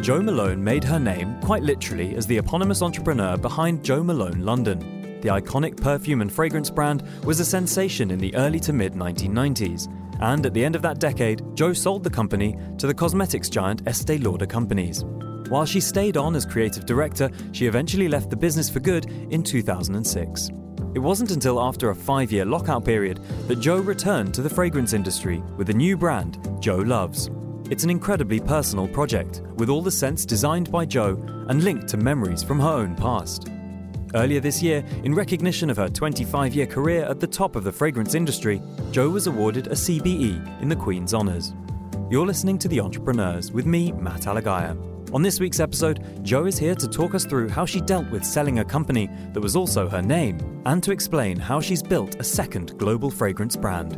Jo Malone made her name quite literally as the eponymous entrepreneur behind Jo Malone London. The iconic perfume and fragrance brand was a sensation in the early to mid-1990s, and at the end of that decade, Jo sold the company to the cosmetics giant Estée Lauder Companies. While she stayed on as creative director, she eventually left the business for good in 2006. It wasn't until after a 5-year lockout period that Jo returned to the fragrance industry with a new brand, Jo Loves. It's an incredibly personal project, with all the scents designed by Jo and linked to memories from her own past. Earlier this year, in recognition of her 25-year career at the top of the fragrance industry, Jo was awarded a CBE in the Queen's Honours. You're listening to The Entrepreneurs with me, Matt Alagaya. On this week's episode, Jo is here to talk us through how she dealt with selling a company that was also her name, and to explain how she's built a second global fragrance brand.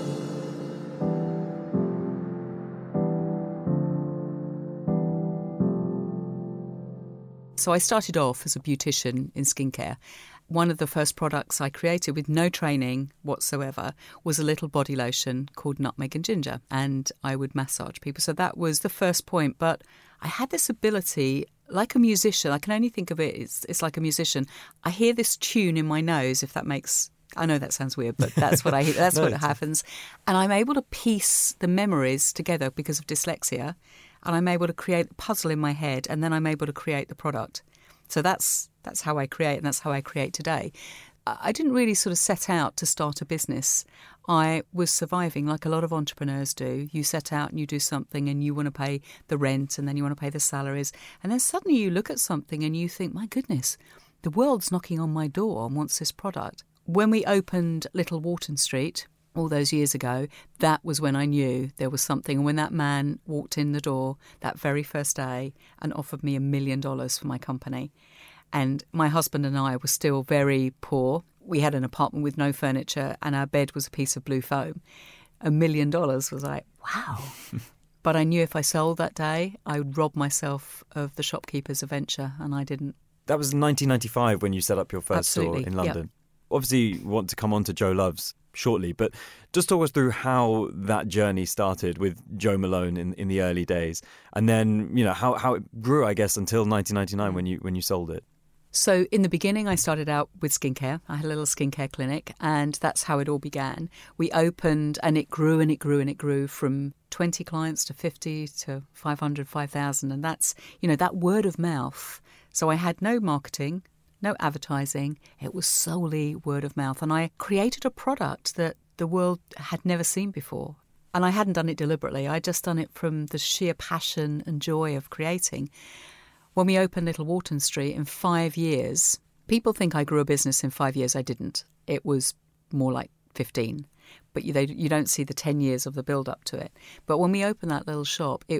So I started off as a beautician in skincare. One of the first products I created with no training whatsoever was a little body lotion called Nutmeg and Ginger, and I would massage people. So that was the first point. But I had this ability, like a musician, I can only think of it, it's like a musician. I hear this tune in my nose, if that makes... I know that sounds weird, but that's what I hear. That's what happens. And I'm able to piece the memories together because of dyslexia, and I'm able to create a puzzle in my head, and then I'm able to create the product. So that's how I create, and that's how I create today. I didn't really sort of set out to start a business. I was surviving like a lot of entrepreneurs do. You set out and you do something and you want to pay the rent and then you want to pay the salaries. And then suddenly you look at something and you think, my goodness, the world's knocking on my door and wants this product. When we opened Little Wharton Street all those years ago, that was when I knew there was something. And when that man walked in the door that very first day and offered me $1 million for my company, and my husband and I were still very poor. We had an apartment with no furniture and our bed was a piece of blue foam. $1 million was like, wow. But I knew if I sold that day, I would rob myself of the shopkeeper's adventure, and I didn't. That was 1995 when you set up your first Absolutely. store in London. Yep. Obviously, you want to come on to Jo Loves shortly, but just talk us through how that journey started with Jo Malone in the early days, and then how it grew, I guess, until 1999 when you sold it. So in the beginning, I started out with skincare. I had a little skincare clinic, and that's how it all began. We opened, and it grew and it grew and it grew from 20 clients to 50 to 500, 5,000, and that's that word of mouth. So I had no marketing, no advertising. It was solely word of mouth. And I created a product that the world had never seen before. And I hadn't done it deliberately. I'd just done it from the sheer passion and joy of creating. When we opened Little Wharton Street in 5 years, people think I grew a business in 5 years. I didn't. It was more like 15. But you don't see the 10 years of the build-up to it. But when we opened that little shop, it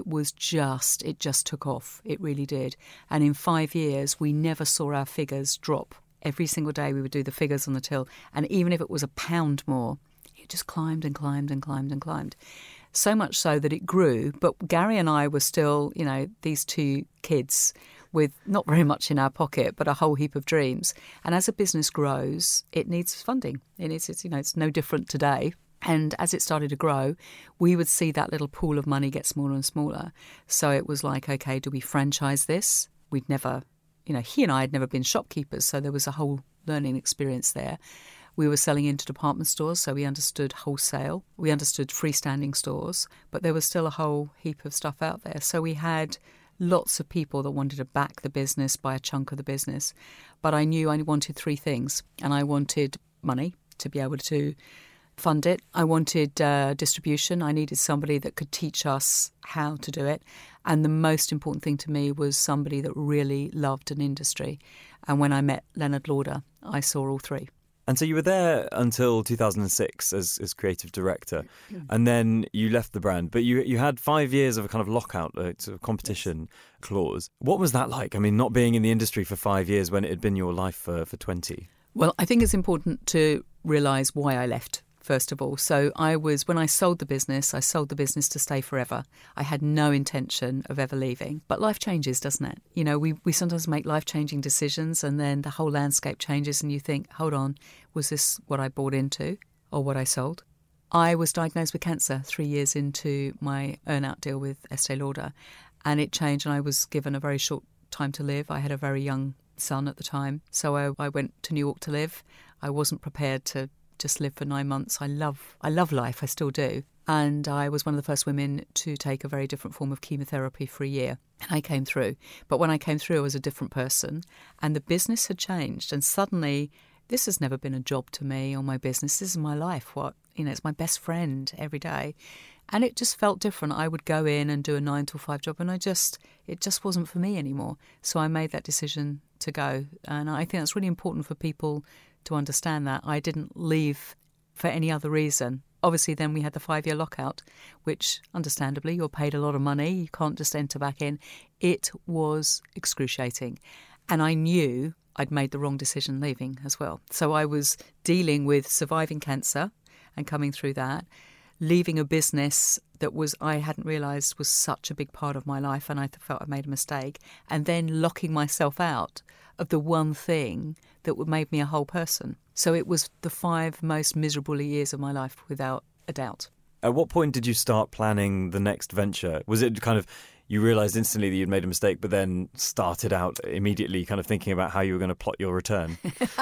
just took off. It really did. And in 5 years, we never saw our figures drop. Every single day we would do the figures on the till. And even if it was £1 more, it just climbed and climbed and climbed and climbed. So much so that it grew. But Gary and I were still, these two kids with not very much in our pocket, but a whole heap of dreams. And as a business grows, it needs funding. It's no different today. And as it started to grow, we would see that little pool of money get smaller and smaller. So it was like, okay, do we franchise this? We'd never, he and I had never been shopkeepers, so there was a whole learning experience there. We were selling into department stores, so we understood wholesale. We understood freestanding stores, but there was still a whole heap of stuff out there. So we had lots of people that wanted to back the business, buy a chunk of the business. But I knew I wanted three things, and I wanted money to be able to fund it. I wanted distribution. I needed somebody that could teach us how to do it. And the most important thing to me was somebody that really loved an industry. And when I met Leonard Lauder, I saw all three. And so you were there until 2006 as creative director, and then you left the brand. But you had 5 years of a kind of lockout, sort of competition clause. What was that like? I mean, not being in the industry for 5 years when it had been your life for 20. Well, I think it's important to realise why I left, first of all. So when I sold the business to stay forever. I had no intention of ever leaving. But life changes, doesn't it? We sometimes make life-changing decisions and then the whole landscape changes and you think, hold on, was this what I bought into or what I sold? I was diagnosed with cancer 3 years into my earn-out deal with Estée Lauder. And it changed, and I was given a very short time to live. I had a very young son at the time, so I went to New York to live. I wasn't prepared to just live for 9 months. I love life, I still do. And I was one of the first women to take a very different form of chemotherapy for a year. And I came through. But when I came through, I was a different person. And the business had changed. And suddenly, this has never been a job to me or my business. This is my life. It's my best friend every day. And it just felt different. I would go in and do a 9 to 5 job, and it just wasn't for me anymore. So I made that decision to go. And I think that's really important for people to understand that. I didn't leave for any other reason. Obviously, then we had the 5-year lockout, which, understandably, you're paid a lot of money. You can't just enter back in. It was excruciating. And I knew I'd made the wrong decision leaving as well. So I was dealing with surviving cancer and coming through that, leaving a business that I hadn't realised was such a big part of my life, and I felt I'd made a mistake, and then locking myself out of the one thing that would make me a whole person. So it was the 5 most miserable years of my life, without a doubt. At what point did you start planning the next venture? Was it kind of you realised instantly that you'd made a mistake, but then started out immediately kind of thinking about how you were going to plot your return?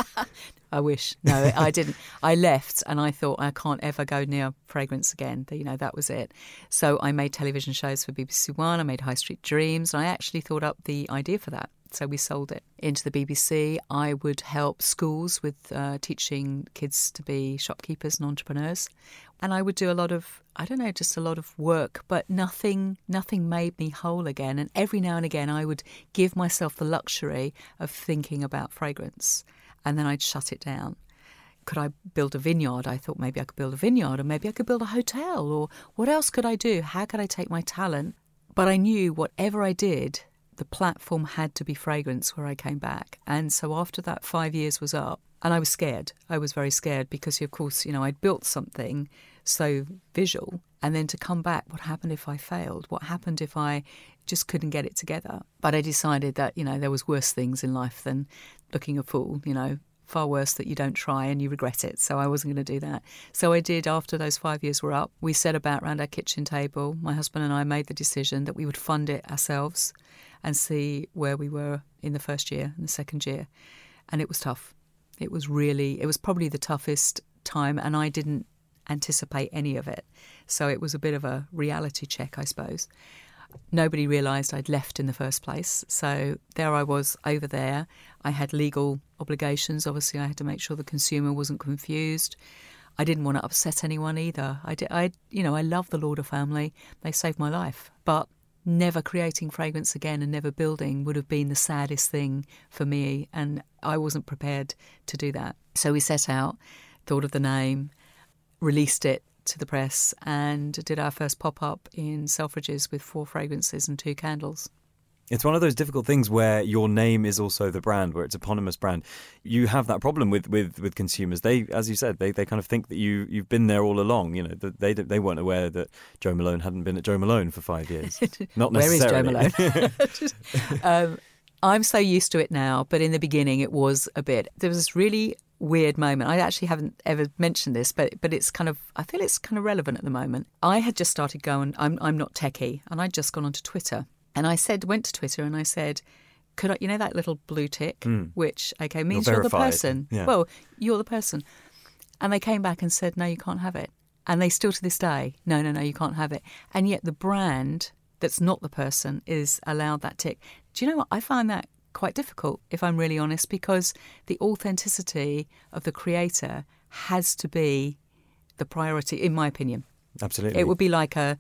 I wish. No, I didn't. I left and I thought I can't ever go near fragrance again. That was it. So I made television shows for BBC One. I made High Street Dreams. And I actually thought up the idea for that. So we sold it into the BBC. I would help schools with teaching kids to be shopkeepers and entrepreneurs. And I would do a lot of, just a lot of work, but nothing made me whole again. And every now and again, I would give myself the luxury of thinking about fragrance. And then I'd shut it down. Could I build a vineyard? I thought maybe I could build a vineyard, or maybe I could build a hotel, or what else could I do? How could I take my talent? But I knew whatever I did, the platform had to be fragrance where I came back. And so after that 5 years was up, and I was scared. I was very scared because, of course, I'd built something so visual. And then to come back, what happened if I failed? What happened if I just couldn't get it together? But I decided that, there was worse things in life than looking a fool, far worse that you don't try and you regret it. So I wasn't going to do that. So I did. After those 5 years were up, we sat about around our kitchen table. My husband and I made the decision that we would fund it ourselves and see where we were in the first year and the second year. And it was tough. It was probably the toughest time, and I didn't anticipate any of it. So it was a bit of a reality check, I suppose. Nobody realised I'd left in the first place. So there I was over there. I had legal obligations. Obviously, I had to make sure the consumer wasn't confused. I didn't want to upset anyone either. I love the Lauder family. They saved my life. But never creating fragrance again and never building would have been the saddest thing for me. And I wasn't prepared to do that. So we set out, thought of the name, released it to the press, and did our first pop-up in Selfridges with 4 fragrances and 2 candles. It's one of those difficult things where your name is also the brand, where it's an eponymous brand. You have that problem with consumers. They, as you said, they kind of think that you've been there all along. They weren't aware that Jo Malone hadn't been at Jo Malone for 5 years. Not necessarily. Where is Jo Malone? I'm so used to it now, but in the beginning it was a bit. There was this really weird moment. I actually haven't ever mentioned this, but it's kind of, I feel it's kind of relevant at the moment. I had just started going, I'm not techie, and I'd just gone onto Twitter. And I went to Twitter and I said, could I, that little blue tick, which, okay, means you're the person. Yeah. Well, you're the person. And they came back and said, no, you can't have it. And they still to this day, no, you can't have it. And yet the brand that's not the person is allowed that tick. Do you know what? I find that quite difficult, if I'm really honest, because the authenticity of the creator has to be the priority, in my opinion. Absolutely. It would be like a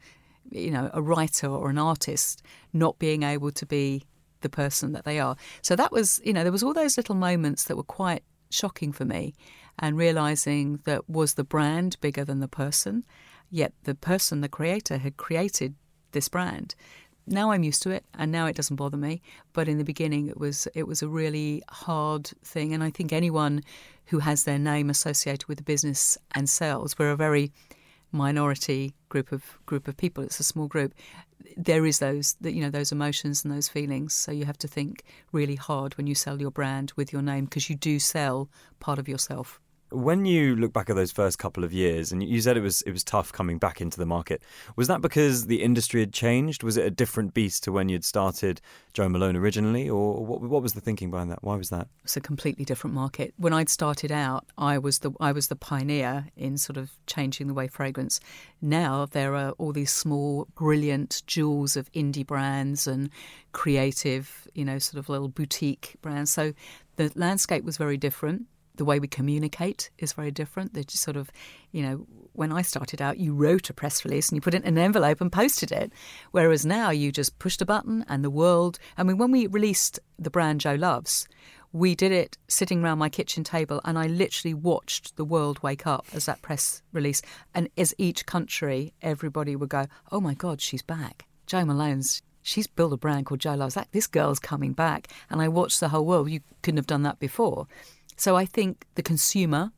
writer or an artist not being able to be the person that they are. So that was, there was all those little moments that were quite shocking for me, and realising that was the brand bigger than the person, yet the person, the creator, had created this brand. Now I'm used to it, and now it doesn't bother me. But in the beginning, it was a really hard thing. And I think anyone who has their name associated with the business and sells, we're a very minority group of people. It's a small group. There is those emotions and those feelings. So you have to think really hard when you sell your brand with your name, because you do sell part of yourself. When you look back at those first couple of years, and you said it was tough coming back into the market, was that because the industry had changed? Was it a different beast to when you'd started Jo Malone originally, or what was the thinking behind that? Why was that? It's a completely different market. When I'd started out, I was the pioneer in sort of changing the way fragrance. Now there are all these small, brilliant jewels of indie brands and creative, sort of little boutique brands. So the landscape was very different. The way we communicate is very different. They're just sort of, when I started out, you wrote a press release and you put it in an envelope and posted it. Whereas now you just pushed a button and the world... I mean, when we released the brand Jo Loves, we did it sitting around my kitchen table and I literally watched the world wake up as that press release. And as each country, everybody would go, oh my God, she's back. Jo Malone's... She's built a brand called Jo Loves. This girl's coming back. And I watched the whole world. You couldn't have done that before. So I think the consumer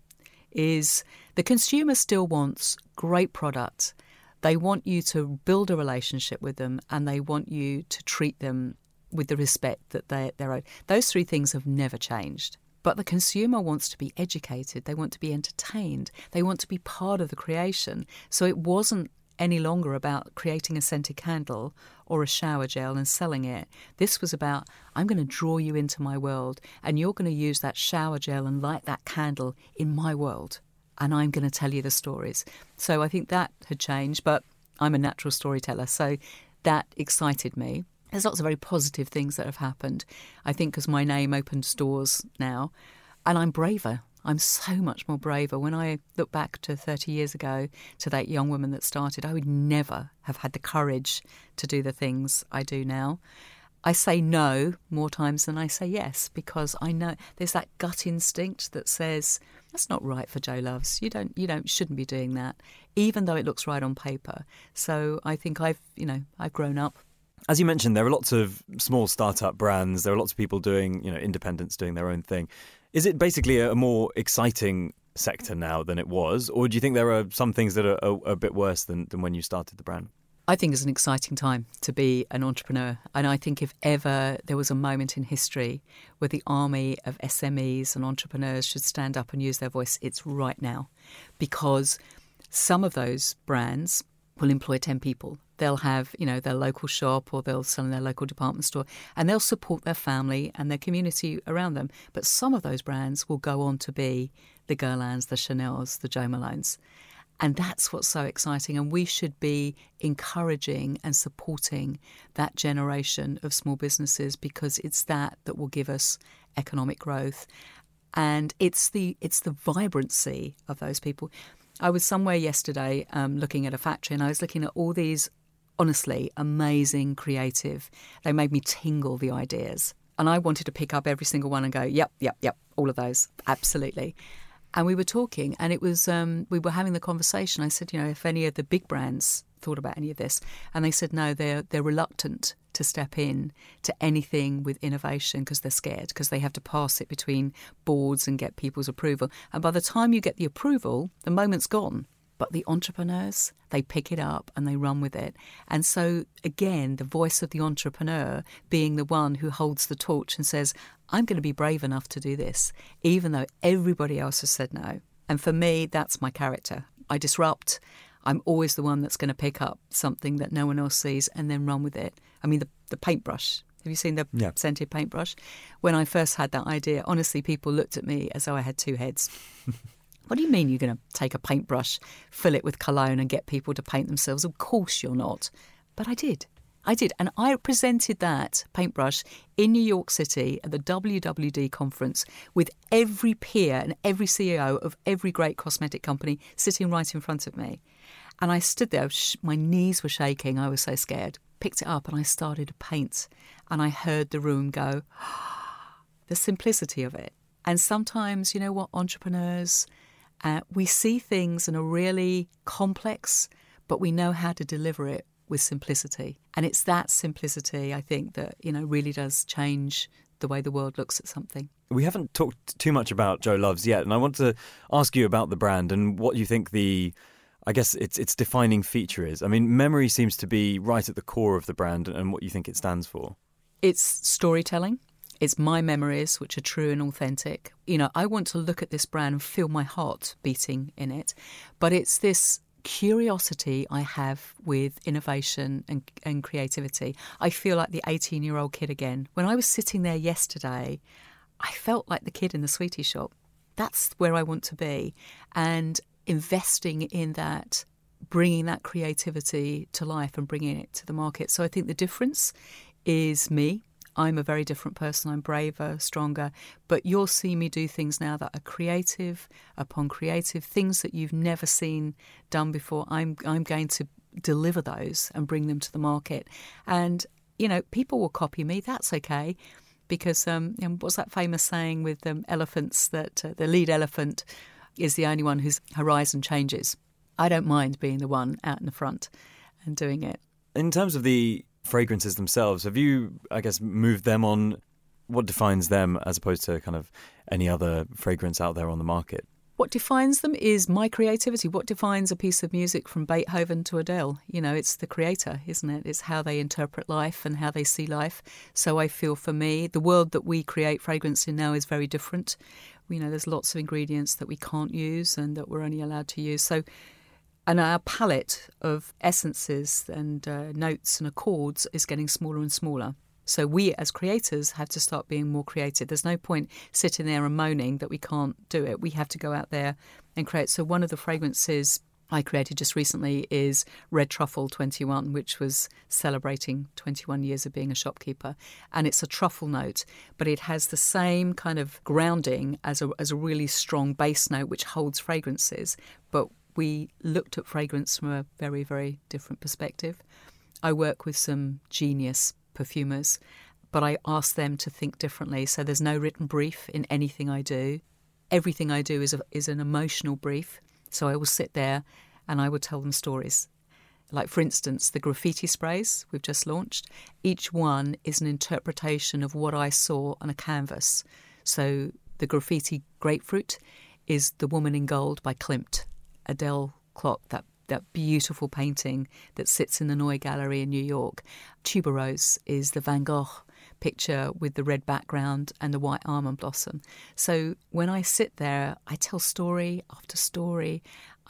still wants great product. They want you to build a relationship with them and they want you to treat them with the respect that they're owed. Those three things have never changed. But the consumer wants to be educated. They want to be entertained. They want to be part of the creation. So it wasn't any longer about creating a scented candle or a shower gel and selling it. This was about, I'm going to draw you into my world and you're going to use that shower gel and light that candle in my world and I'm going to tell you the stories. So I think that had changed, but I'm a natural storyteller, so that excited me. There's lots of very positive things that have happened, I think, because my name opens doors now and I'm braver. I'm so much more braver. When I look back to 30 years ago, to that young woman that started, I would never have had the courage to do the things I do now. I say no more times than I say yes because I know there's that gut instinct that says, that's not right for Jo Loves. You shouldn't be doing that, even though it looks right on paper. So I think I've grown up. As you mentioned, there are lots of small startup brands. There are lots of people doing, independents doing their own thing. Is it basically a more exciting sector now than it was? Or do you think there are some things that are a bit worse than when you started the brand? I think it's an exciting time to be an entrepreneur. And I think if ever there was a moment in history where the army of SMEs and entrepreneurs should stand up and use their voice, it's right now. Because some of those brands will employ 10 people. They'll have, their local shop or they'll sell in their local department store and they'll support their family and their community around them. But some of those brands will go on to be the Guerlains, the Chanels, the Jo Malones. And that's what's so exciting. And we should be encouraging and supporting that generation of small businesses because it's that will give us economic growth. And it's the vibrancy of those people. I was somewhere yesterday looking at a factory and I was looking at all these, honestly, amazing creative. They made me tingle, the ideas. And I wanted to pick up every single one and go, yep, all of those, absolutely. And we were talking and it was, we were having the conversation. I said, if any of the big brands thought about any of this. And they said, no, they're reluctant to step in to anything with innovation because they're scared, because they have to pass it between boards and get people's approval. And by the time you get the approval, the moment's gone. But the entrepreneurs, they pick it up and they run with it. And so, again, the voice of the entrepreneur being the one who holds the torch and says, I'm going to be brave enough to do this, even though everybody else has said no. And for me, that's my character. I disrupt. I'm always the one that's going to pick up something that no one else sees and then run with it. I mean, the paintbrush. Have you seen the scented paintbrush? When I first had that idea, honestly, people looked at me as though I had two heads. What do you mean you're going to take a paintbrush, fill it with cologne and get people to paint themselves? Of course you're not. But I did. And I presented that paintbrush in New York City at the WWD conference with every peer and every CEO of every great cosmetic company sitting right in front of me. And I stood there, my knees were shaking, I was so scared. Picked it up and I started to paint. And I heard the room go, the simplicity of it. And sometimes, you know what, entrepreneurs, we see things in a really complex, but we know how to deliver it with simplicity. And it's that simplicity, I think, that, really does change the way the world looks at something. We haven't talked too much about Jo Loves yet, and I want to ask you about the brand and what you think its defining feature is. I mean, memory seems to be right at the core of the brand and what you think it stands for. It's storytelling. It's my memories, which are true and authentic. I want to look at this brand and feel my heart beating in it. But it's this curiosity I have with innovation and creativity. I feel like the 18-year-old kid again. When I was sitting there yesterday, I felt like the kid in the sweetie shop. That's where I want to be. And investing in that, bringing that creativity to life and bringing it to the market. So I think the difference is me. I'm a very different person. I'm braver, stronger. But you'll see me do things now that are creative upon creative, things that you've never seen done before. I'm going to deliver those and bring them to the market. And, people will copy me. That's okay. Because what's that famous saying with elephants, that the lead elephant is the only one whose horizon changes. I don't mind being the one out in the front and doing it. In terms of the fragrances themselves, have you, I guess, moved them on? What defines them as opposed to kind of any other fragrance out there on the market? What defines them is my creativity. What defines a piece of music from Beethoven to Adele? It's the creator, isn't it? It's how they interpret life and how they see life. So I feel for me, the world that we create fragrance in now is very different. There's lots of ingredients that we can't use and that we're only allowed to use. And our palette of essences and notes and accords is getting smaller and smaller. So we as creators have to start being more creative. There's no point sitting there and moaning that we can't do it. We have to go out there and create. So one of the fragrances I created just recently is Red Truffle 21, which was celebrating 21 years of being a shopkeeper. And it's a truffle note, but it has the same kind of grounding as a really strong base note, which holds fragrances. But we looked at fragrance from a very, very different perspective. I work with some genius perfumers, but I ask them to think differently. So there's no written brief in anything I do. Everything I do is an emotional brief. So I will sit there and I will tell them stories. Like, for instance, the graffiti sprays we've just launched. Each one is an interpretation of what I saw on a canvas. So the graffiti grapefruit is The Woman in Gold by Klimt. Adele Klopp, that beautiful painting that sits in the Neue Gallery in New York. Tuberose is the Van Gogh picture with the red background and the white almond blossom. So when I sit there, I tell story after story.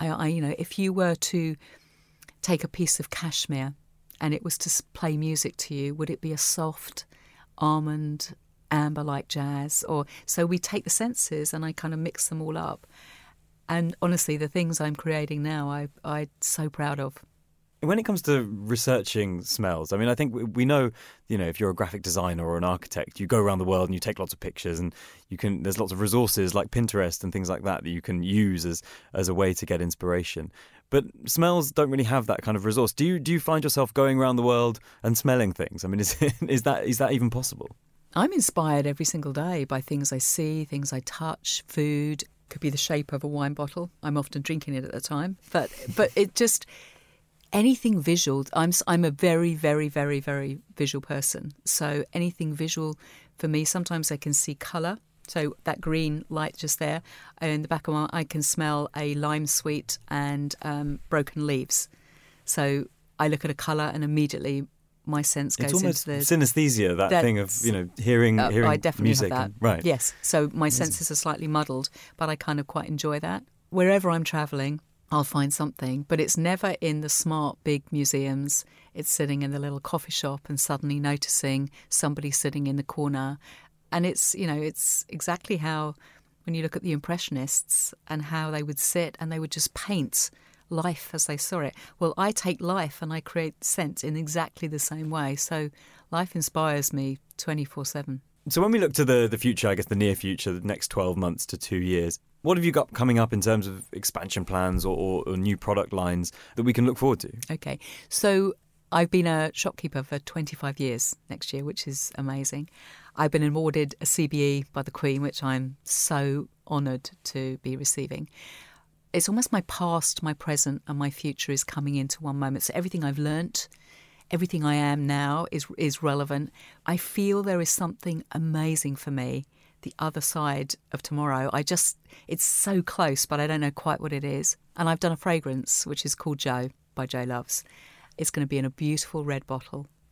If you were to take a piece of cashmere and it was to play music to you, would it be a soft almond, amber-like jazz? So we take the senses and I kind of mix them all up. And honestly, the things I'm creating now, I'm so proud of. When it comes to researching smells, I think we know, if you're a graphic designer or an architect, you go around the world and you take lots of pictures, and there's lots of resources like Pinterest and things like that you can use as a way to get inspiration. But smells don't really have that kind of resource. Do you find yourself going around the world and smelling things? Is that even possible? I'm inspired every single day by things I see, things I touch, food. Could be the shape of a wine bottle. I'm often drinking it at the time, but it just anything visual. I'm a very, very, very, very visual person. So anything visual for me. Sometimes I can see colour. So that green light just there in the back of my, I can smell a lime sweet and broken leaves. So I look at a colour and immediately my sense goes into the... It's almost synesthesia, that thing of, hearing I definitely music. Have that. Right. Yes. So my senses are slightly muddled, but I kind of quite enjoy that. Wherever I'm travelling, I'll find something, but it's never in the smart, big museums. It's sitting in the little coffee shop and suddenly noticing somebody sitting in the corner. And it's exactly how, when you look at the Impressionists and how they would sit and they would just paint life as they saw it. Well, I take life and I create scent in exactly the same way. So life inspires me 24/7. So when we look to the future, I guess the near future, the next 12 months to 2 years, what have you got coming up in terms of expansion plans or new product lines that we can look forward to? Okay. So I've been a shopkeeper for 25 years next year, which is amazing. I've been awarded a CBE by the Queen, which I'm so honoured to be receiving. It's almost my past, my present and my future is coming into one moment. So everything I've learnt, everything I am now is relevant. I feel there is something amazing for me, the other side of tomorrow. It's so close, but I don't know quite what it is. And I've done a fragrance, which is called Joe by Jo Loves. It's going to be in a beautiful red bottle.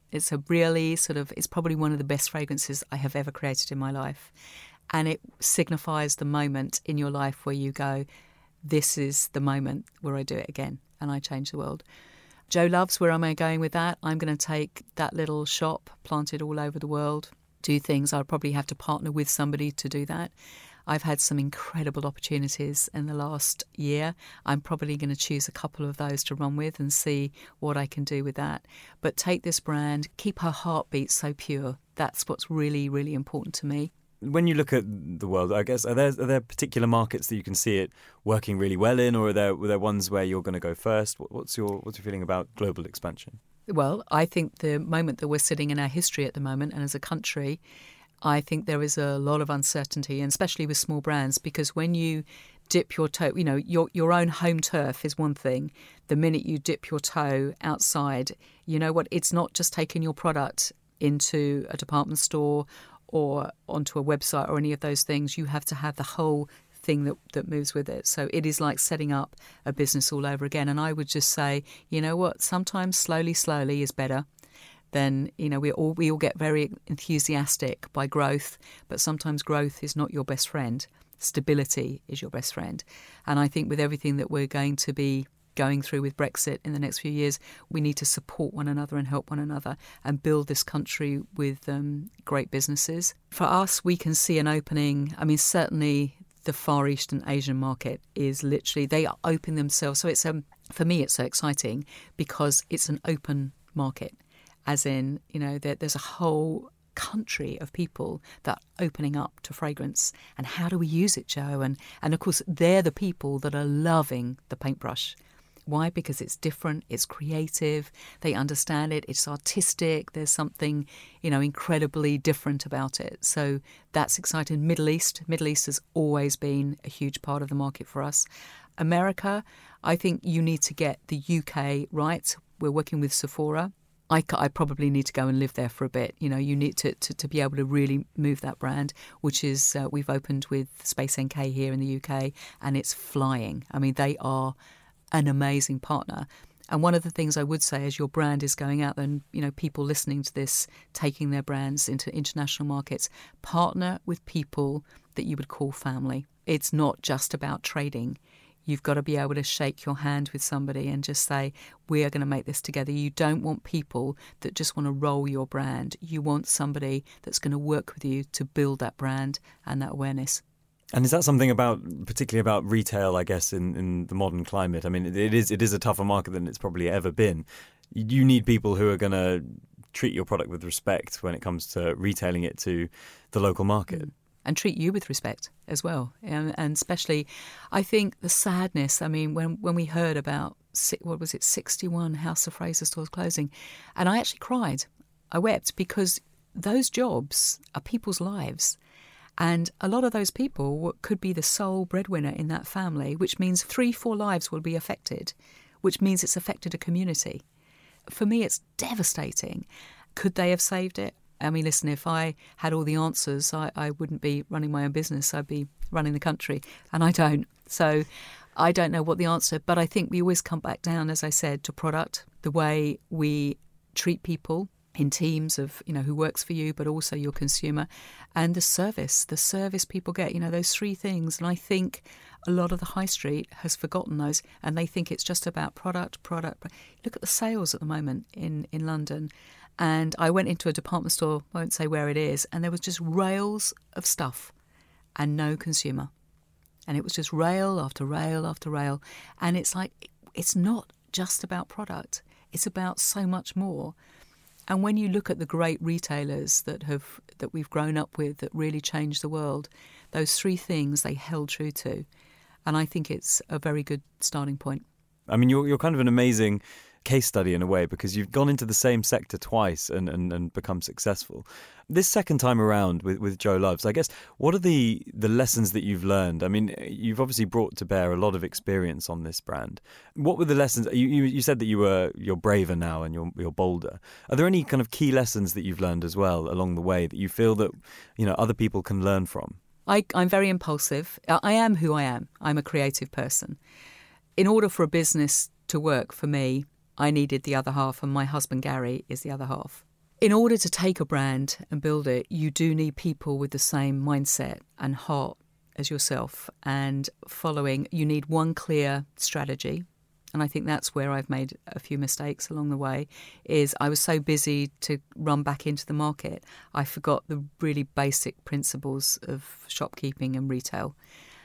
It's a really it's probably one of the best fragrances I have ever created in my life. And it signifies the moment in your life where you go, this is the moment where I do it again and I change the world. Jo Loves, where am I going with that? I'm going to take that little shop, plant it all over the world, do things. I'll probably have to partner with somebody to do that. I've had some incredible opportunities in the last year. I'm probably going to choose a couple of those to run with and see what I can do with that. But take this brand, keep her heartbeat so pure. That's what's really, really important to me. When you look at the world, I guess, are there particular markets that you can see it working really well in, or are there ones where you're going to go first? What's your feeling about global expansion? Well, I think the moment that we're sitting in our history at the moment, and as a country, I think there is a lot of uncertainty, and especially with small brands, because when you dip your toe, your own home turf is one thing. The minute you dip your toe outside, you know what? It's not just taking your product into a department store or onto a website or any of those things. You have to have the whole thing that moves with it. So it is like setting up a business all over again. And I would just say, you know what? Sometimes slowly is better. Then, we all get very enthusiastic by growth, but sometimes growth is not your best friend. Stability is your best friend. And I think with everything that we're going to be going through with Brexit in the next few years, we need to support one another and help one another and build this country with great businesses. For us, we can see an opening. I mean, certainly the Far East and Asian market is literally, they are opening themselves. So it's for me, it's so exciting because it's an open market. As in, there's a whole country of people that are opening up to fragrance. And how do we use it, Jo? And of course, they're the people that are loving the paintbrush. Why? Because it's different, it's creative, they understand it, it's artistic, there's something, incredibly different about it. So that's exciting. Middle East has always been a huge part of the market for us. America, I think you need to get the UK right. We're working with Sephora. I probably need to go and live there for a bit. You need to be able to really move that brand, which is we've opened with Space NK here in the UK, and it's flying. I mean, they are an amazing partner. And one of the things I would say is your brand is going out and, people listening to this, taking their brands into international markets, partner with people that you would call family. It's not just about trading. You've got to be able to shake your hand with somebody and just say, we are going to make this together. You don't want people that just want to roll your brand. You want somebody that's going to work with you to build that brand and that awareness. And is that something particularly about retail, I guess, in the modern climate? I mean, it is a tougher market than it's probably ever been. You need people who are going to treat your product with respect when it comes to retailing it to the local market. And treat you with respect as well. And especially, I think the sadness, I mean, when we heard about, 61 House of Fraser stores closing, and I actually cried. I wept because those jobs are people's lives. And a lot of those people could be the sole breadwinner in that family, which means 3-4 lives will be affected, which means it's affected a community. For me, it's devastating. Could they have saved it? I mean, listen, if I had all the answers, I wouldn't be running my own business. I'd be running the country, and I don't. So I don't know what the answer, but I think we always come back down, as I said, to product, the way we treat people in teams of, who works for you, but also your consumer, and the service people get, those 3 things. And I think a lot of the high street has forgotten those, and they think it's just about product. Look at the sales at the moment in London. And I went into a department store, I won't say where it is, and there was just rails of stuff and no consumer. And it was just rail after rail after rail. And it's like, it's not just about product. It's about so much more. And when you look at the great retailers that we've grown up with that really changed the world, those 3 things they held true to. And I think it's a very good starting point. I mean, you're kind of an amazing case study in a way, because you've gone into the same sector twice and become successful. This second time around with Jo Loves, I guess, what are the lessons that you've learned? I mean, you've obviously brought to bear a lot of experience on this brand. What were the lessons? You said that you're braver now and you're bolder. Are there any kind of key lessons that you've learned as well along the way that you feel that other people can learn from? I'm very impulsive. I am who I am. I'm a creative person. In order for a business to work for me, I needed the other half, and my husband Gary is the other half. In order to take a brand and build it, you do need people with the same mindset and heart as yourself and following. You need one clear strategy. And I think that's where I've made a few mistakes along the way, is I was so busy to run back into the market, I forgot the really basic principles of shopkeeping and retail.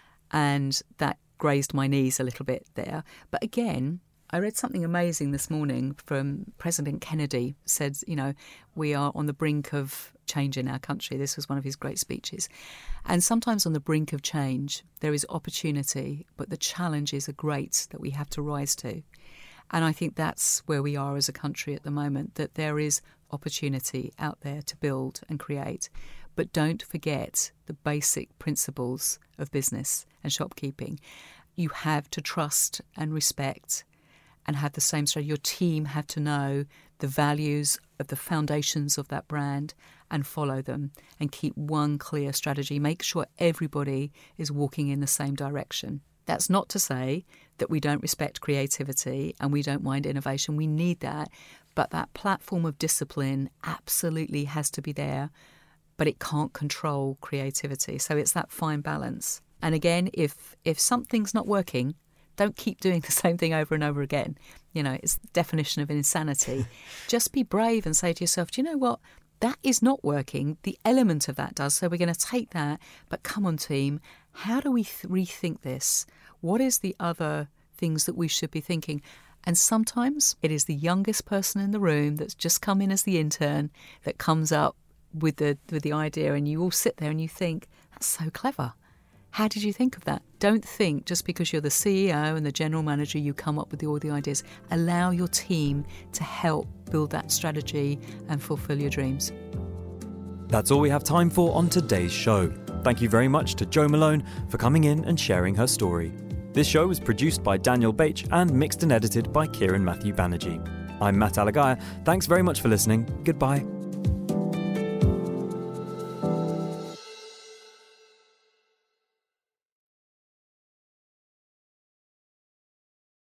And that grazed my knees a little bit there. But again, I read something amazing this morning from President Kennedy. Said, we are on the brink of change in our country. This was one of his great speeches. And sometimes on the brink of change, there is opportunity, but the challenges are great that we have to rise to. And I think that's where we are as a country at the moment, that there is opportunity out there to build and create. But don't forget the basic principles of business and shopkeeping. You have to trust and respect and have the same strategy. Your team have to know the values of the foundations of that brand and follow them and keep one clear strategy. Make sure everybody is walking in the same direction. That's not to say that we don't respect creativity and we don't mind innovation. We need that. But that platform of discipline absolutely has to be there, but it can't control creativity. So it's that fine balance. And again, if something's not working, don't keep doing the same thing over and over again. It's the definition of insanity. Just be brave and say to yourself, do you know what? That is not working. The element of that does. So we're going to take that. But come on, team. How do we rethink this? What is the other things that we should be thinking? And sometimes it is the youngest person in the room that's just come in as the intern that comes up with the idea, and you all sit there and you think, that's so clever. How did you think of that? Don't think just because you're the CEO and the general manager you come up with all the ideas. Allow your team to help build that strategy and fulfill your dreams. That's all we have time for on today's show. Thank you very much to Jo Malone for coming in and sharing her story. This show was produced by Daniel Bache and mixed and edited by Kieran Matthew Banerjee. I'm Matt Alagaya. Thanks very much for listening. Goodbye.